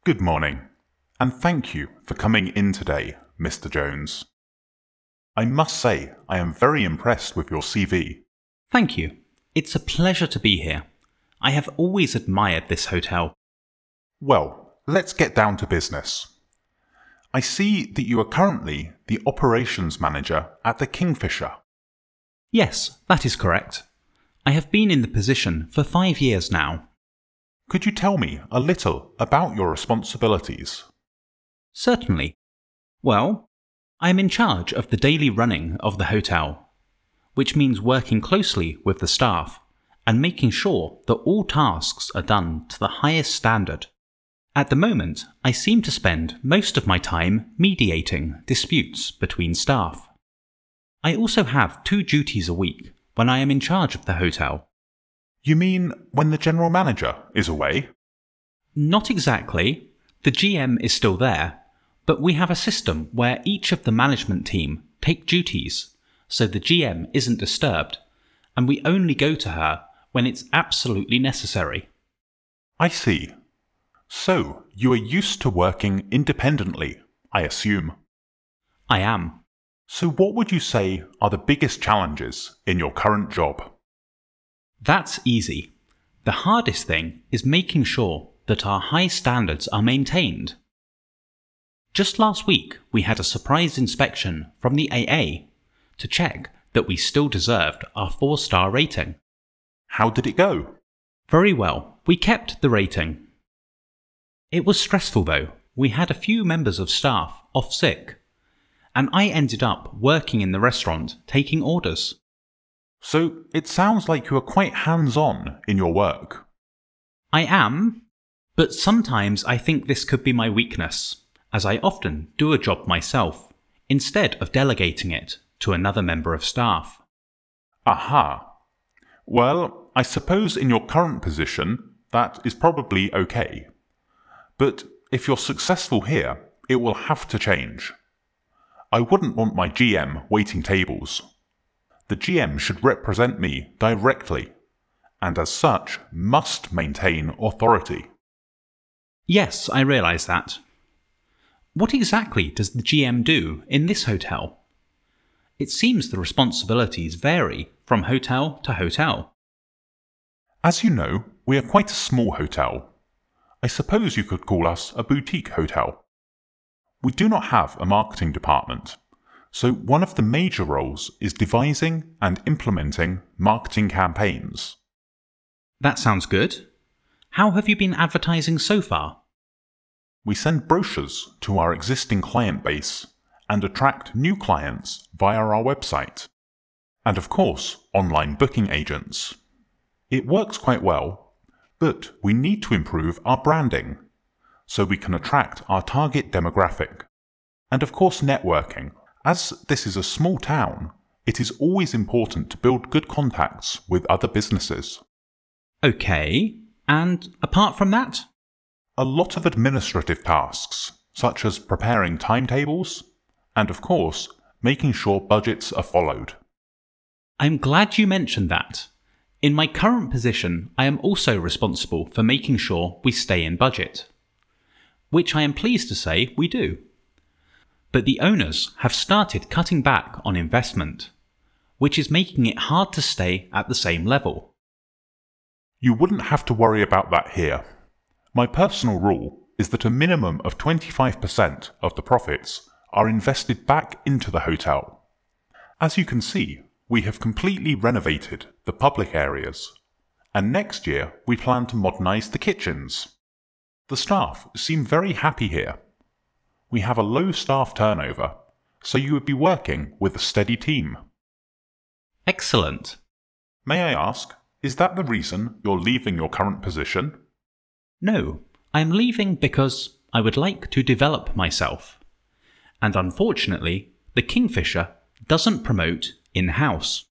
Good morning, and thank you for coming in today, Mr. Jones. I must say I am very impressed with your CV. Thank you. It's a pleasure to be here. I have always admired this hotel. Well, let's get down to business. I see that you are currently the operations manager at the Kingfisher. Yes, that is correct. I have been in the position for 5 years now. Could you tell me a little about your responsibilities? Certainly. Well, I am in charge of the daily running of the hotel, which means working closely with the staff and making sure that all tasks are done to the highest standard. At the moment, I seem to spend most of my time mediating disputes between staff. I also have 2 duties a week when I am in charge of the hotel. You mean when the general manager is away? Not exactly. The GM is still there, but we have a system where each of the management team take duties, so the GM isn't disturbed, and we only go to her when it's absolutely necessary. I see. So, you are used to working independently, I assume. I am. So what would you say are the biggest challenges in your current job? That's easy. The hardest thing is making sure that our high standards are maintained. Just last week, we had a surprise inspection from the AA to check that we still deserved our 4-star rating. How did it go? Very well. We kept the rating. It was stressful though. We had a few members of staff off sick, and I ended up working in the restaurant taking orders. So it sounds like you are quite hands-on in your work. I am, but sometimes I think this could be my weakness, as I often do a job myself, instead of delegating it to another member of staff. Aha. Well, I suppose in your current position, that is probably okay. But if you're successful here, it will have to change. I wouldn't want my GM waiting tables. The GM should represent me directly, and as such must maintain authority. Yes, I realise that. What exactly does the GM do in this hotel? It seems the responsibilities vary from hotel to hotel. As you know, we are quite a small hotel. I suppose you could call us a boutique hotel. We do not have a marketing department, so one of the major roles is devising and implementing marketing campaigns. That sounds good. How have you been advertising so far? We send brochures to our existing client base and attract new clients via our website, and of course, online booking agents. It works quite well, but we need to improve our branding so we can attract our target demographic. And of course, networking. As this is a small town, it is always important to build good contacts with other businesses. Okay, and apart from that? A lot of administrative tasks, such as preparing timetables, and of course, making sure budgets are followed. I'm glad you mentioned that. In my current position, I am also responsible for making sure we stay in budget, which I am pleased to say we do. But the owners have started cutting back on investment, which is making it hard to stay at the same level. You wouldn't have to worry about that here. My personal rule is that a minimum of 25% of the profits are invested back into the hotel. As you can see, we have completely renovated the public areas, and next year we plan to modernise the kitchens. The staff seem very happy here. We have a low staff turnover, so you would be working with a steady team. Excellent. May I ask, is that the reason you're leaving your current position? No, I am leaving because I would like to develop myself. And unfortunately, the Kingfisher doesn't promote in-house.